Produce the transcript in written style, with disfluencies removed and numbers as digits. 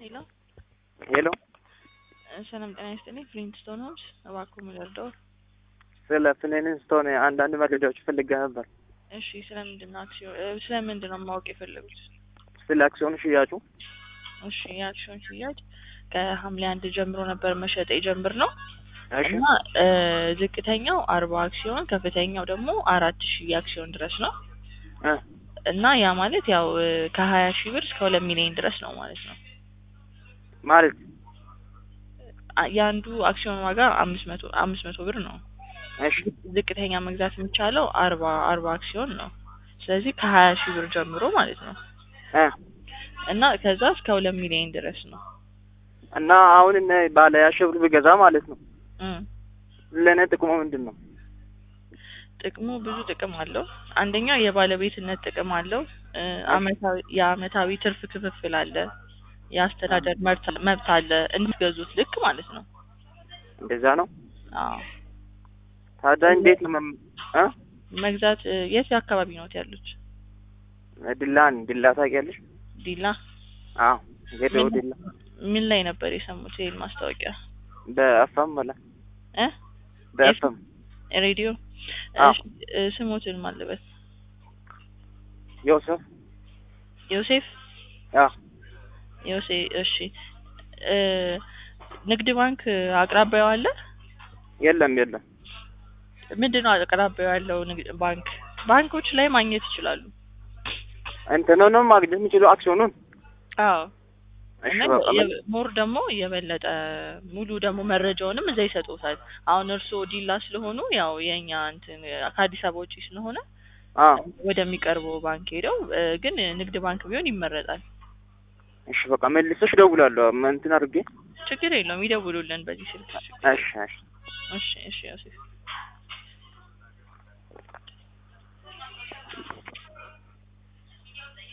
ሄሎ ሄሎ ሰላም ጤና ይስጥልኝ። ፍሊንትስቶን ሆምስ እባክዎ ምንርዳው? ስለ ፍሊንትስቶን አንዳንድ መረጃዎች ፈልጌ ነበር። እሺ ስለምንድን ነው ስለምንድን ነው ማወቅ የፈለጉት? ስለ አክሲዮን ሽያጩ። እሺ የአክሲዮን ሽያጭ ከሐምሌ 1 ጀምሮ ነበር መሸጥ የጀምር ነው እሺ እና ዝቅተኛው 40 አክሲዮን ከፍተኛው ደግሞ 4000 አክሲዮን ድረስ ነው እና ያ ማለት ያው ከ20,000 ብር እስከ 2 ሚሊዮን ድረስ ነው ማለት ነው። ማለት ያንዱ አክሲዮን ዋጋ 500 ብር ነው። እሺ ዝቅተኛ መግዛት የሚቻለው 40 አክሲዮን ነው። ስለዚህ ከ20,000 ብር ጀምሮ ማለት ነው እና ከዛ እስከ 2 ሚሊዮን ድረስ ነው። እና አሁን ባለ 20,000 ብር ብገዛ ማለት ነው ለኔ ጥቅሙ ምንድነው? ጥቅሙ ብዙ ጥቅም አለው። አንደኛው የባለቤትነት ጥቅም አለው። የአመታዊ ትርፍ ክፍፍል አለ። የአስተዳደር መብት አለ እንድትገዙት ልክ ማለት ነው። እንደዛ ነው? አዎ። ታዲያ እንዴት ነው መግዛት? የት አካባቢ ነው ያሉት? ዲላ ታውቂያለሽ? ዲላ? አዎ ገደው ዲላ። ምን ላይ ነበር የሰሙት ይሄን ማስታወቂያ? በአፋም ወላ በአፋም ሬዲዮ። ስሞትን ማለበት? ዮሴፍ። አዎ ዮሴፍ። እሺ ንግድ ባንክ አቅራቢያው አለ? የለም። ምንድነው አቅራቢያው ያለው ንግድ ባንኮች ላይ ማግኘት ይችላሉ። ነው ማግኘት የሚችለው አክሲዮኑን? አዎ። እሺ ሞር ደግሞ የበለጠ ሙሉ ደግሞ መረጃውንም እዛ ይሰጡታል። አሁን እርስዎ ዲላ ስለሆኑ ያው የኛ ከአዲስ አበባ ውጪ ስለሆነ ወደሚቀርበው ባንክ ሄደው ግን ንግድ ባንክ ቢሆን ይመረጣል። እሺ በቃ መልሰሽ ደውላለሁ እንትን አድርጌ። ችግር የለውም ይደውሉልን በዚህ ስልክ። እሺ ዮሴፍ